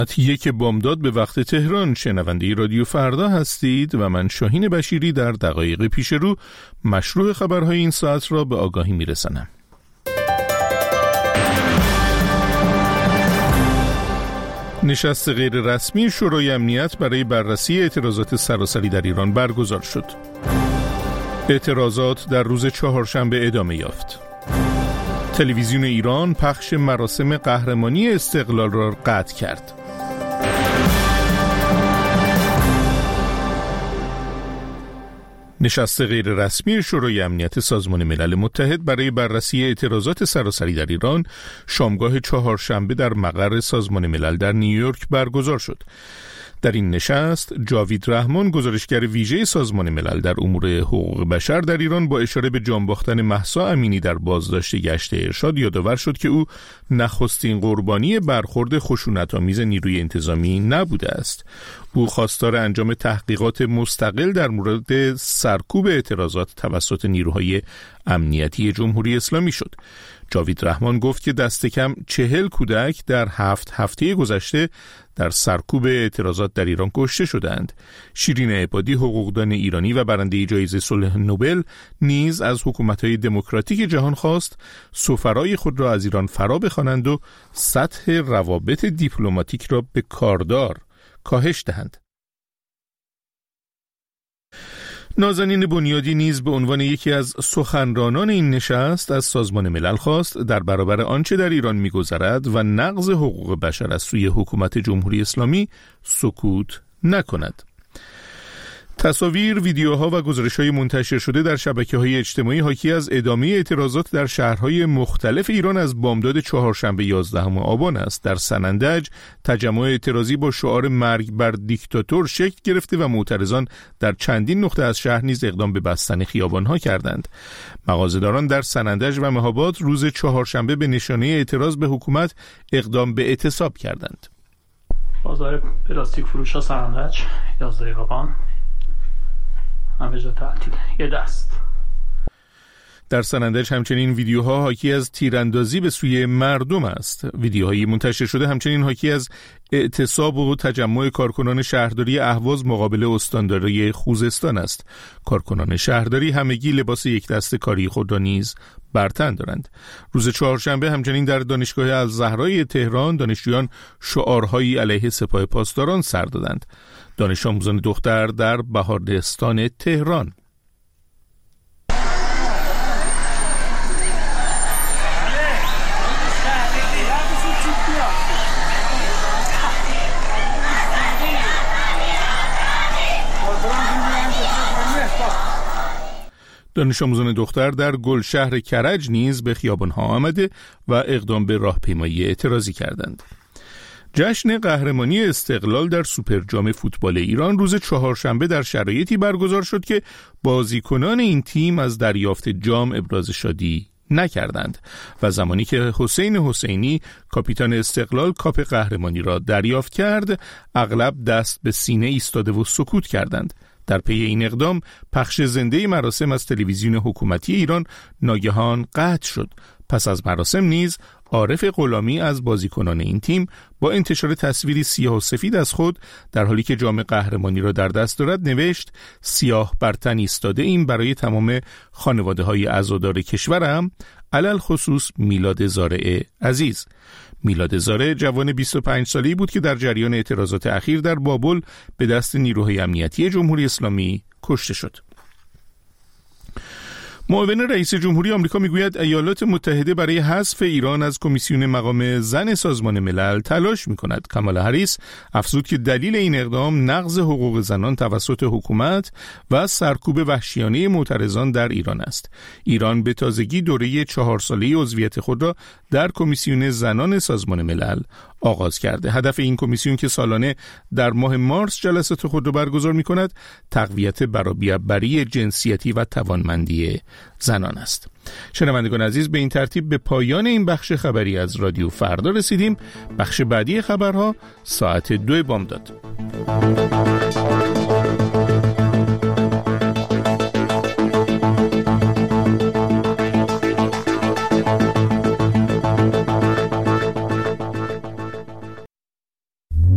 یک بامداد به وقت تهران، شنونده رادیو فردا هستید و من شاهین بشیری در دقایق پیش رو مشروع خبرهای این ساعت را به آگاهی میرسانم. نشست غیر رسمی شورای امنیت برای بررسی اعتراضات سراسری در ایران برگزار شد. اعتراضات در روز چهارشنبه ادامه یافت. تلویزیون ایران پخش مراسم قهرمانی استقلال را قطع کرد. نشست غیر رسمی شورای امنیت سازمان ملل متحد برای بررسی اعتراضات سراسری در ایران شامگاه چهارشنبه در مقر سازمان ملل در نیویورک برگزار شد. در این نشست جاوید رحمان، گزارشگر ویژه سازمان ملل در امور حقوق بشر در ایران، با اشاره به جان باختن مهسا امینی در بازداشت گشت ارشاد یادآور شد که او نخستین قربانی برخورد خشونت‌آمیز نیروی انتظامی نبوده است. او خواستار انجام تحقیقات مستقل در مورد سرکوب اعتراضات توسط نیروهای امنیتی جمهوری اسلامی شد. جاوید رحمان گفت که دست کم 40 کودک در 7 هفته گذشته در سرکوب اعتراضات در ایران کشته شدند. شیرین عبادی، حقوقدان ایرانی و برنده جایزه صلح نوبل، نیز از حکومت‌های دموکراتیک جهان خواست سفرای خود را از ایران فرا بخوانند و سطح روابط دیپلماتیک را به کاردار کاهش دهند. نازنین بنیادی نیز به عنوان یکی از سخنرانان این نشست از سازمان ملل خواست در برابر آنچه در ایران می‌گذرد و نقض حقوق بشر از سوی حکومت جمهوری اسلامی سکوت نکند. تصاویر، ویدیوها و گزارش‌های منتشر شده در شبکه‌های اجتماعی حاکی از ادامه اعتراضات در شهرهای مختلف ایران از بامداد چهارشنبه 11 آبان است. در سنندج تجمع اعتراضی با شعار مرگ بر دیکتاتور شکل گرفته و معترضان در چندین نقطه از شهر نیز اقدام به بستن خیابان‌ها کردند. مغازه‌داران در سنندج و مهاباد روز چهارشنبه به نشانه اعتراض به حکومت اقدام به اعتصاب کردند. بازار پلاستیک فروش سنندج 11 آبان همه جا تعطیل. یه دست. در سنندج همچنین ویدیوها حاکی از تیراندازی به سوی مردم است. ویدیوهایی منتشر شده همچنین حاکی از اعتصاب و تجمع کارکنان شهرداری اهواز مقابل استانداری خوزستان است. کارکنان شهرداری همگی لباس یک دست کاری خود را نیز بر تن دارند. روز چهارشنبه همچنین در دانشگاه الزهرای تهران دانشجویان شعارهایی علیه سپاه پاسداران سر دادند. دانش آموزان دختر در بهارستان تهران. دانش آموزان دختر در گلشهر کرج نیز به خیابان‌ها آمده و اقدام به راهپیمایی اعتراضی کردند. جشن قهرمانی استقلال در سوپرجام فوتبال ایران روز چهارشنبه در شرایطی برگزار شد که بازیکنان این تیم از دریافت جام ابراز شادی نکردند و زمانی که حسین حسینی کاپیتان استقلال کاپ قهرمانی را دریافت کرد، اغلب دست به سینه ایستاده و سکوت کردند. در پی این اقدام پخش زنده مراسم از تلویزیون حکومتی ایران ناگهان قطع شد. پس از مراسم نیز عارف غلامی از بازیکنان این تیم با انتشار تصویری سیاه و سفید از خود در حالی که جام قهرمانی را در دست دارد نوشت: سیاه بر تن ایستاده ایم برای تمام خانواده های عزادار کشورم، علل خصوص میلاد زارع عزیز. میلاد زارع جوان 25 ساله‌ای بود که در جریان اعتراضات اخیر در بابل به دست نیروهای امنیتی جمهوری اسلامی کشته شد. معاون رئیس جمهوری آمریکا میگوید ایالات متحده برای حذف ایران از کمیسیون مقام زن سازمان ملل تلاش میکند. کامالا هریس افزود که دلیل این اقدام نقض حقوق زنان توسط حکومت و سرکوب وحشیانه معترضان در ایران است. ایران به تازگی دوره 4 ساله عضویت خود را در کمیسیون زنان سازمان ملل آغاز کرده. هدف این کمیسیون که سالانه در ماه مارس جلسات خود را برگزار می‌کند، تقویت برابری جنسیتی و توانمندی زنان است. شنوندگان عزیز، به این ترتیب به پایان این بخش خبری از رادیو فردا رسیدیم. بخش بعدی خبرها ساعت 2 بامداد.